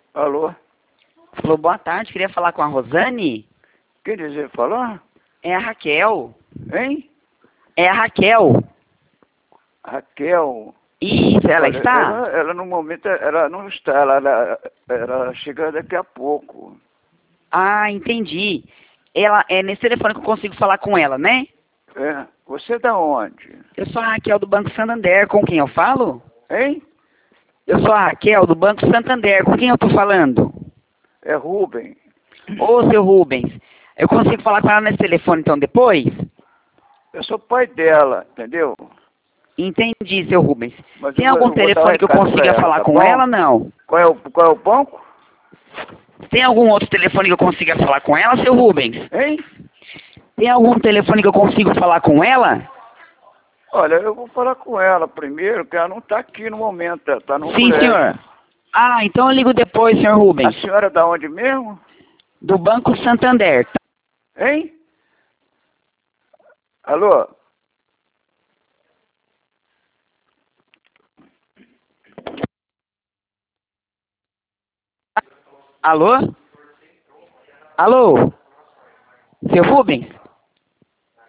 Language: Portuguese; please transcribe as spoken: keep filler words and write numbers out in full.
Alô? Falou, boa tarde, queria falar com a Rosane. Quem dizer falar? É a Raquel. Hein? É a Raquel. Raquel. Isso, ela Olha, está? ela, ela no momento, ela não está, ela, ela, ela chega daqui a pouco. Ah, entendi. Ela é nesse telefone que eu consigo falar com ela, né? É. Você da onde? Eu sou a Raquel do Banco Santander, com quem eu falo? Hein? Eu sou a Raquel do Banco Santander, com quem eu estou falando? É Rubem. Ô, seu Rubens, eu consigo falar com ela nesse telefone então depois? Eu sou pai dela, entendeu? Entendi, seu Rubens. Mas Tem eu, algum eu vou dar um telefone que eu recado pra consiga ela, falar tá com bom? ela, não? Qual é o, qual é o banco? Tem algum outro telefone que eu consiga falar com ela, seu Rubens? Hein? Tem algum telefone que eu consigo falar com ela? Olha, eu vou falar com ela primeiro, que ela não está aqui no momento, ela está no Sim, colégio. senhor. Ah, então eu ligo depois, senhor A Rubens. senhora é da onde mesmo? Do Banco Santander. Hein? Alô? Alô? Alô? Seu Rubens?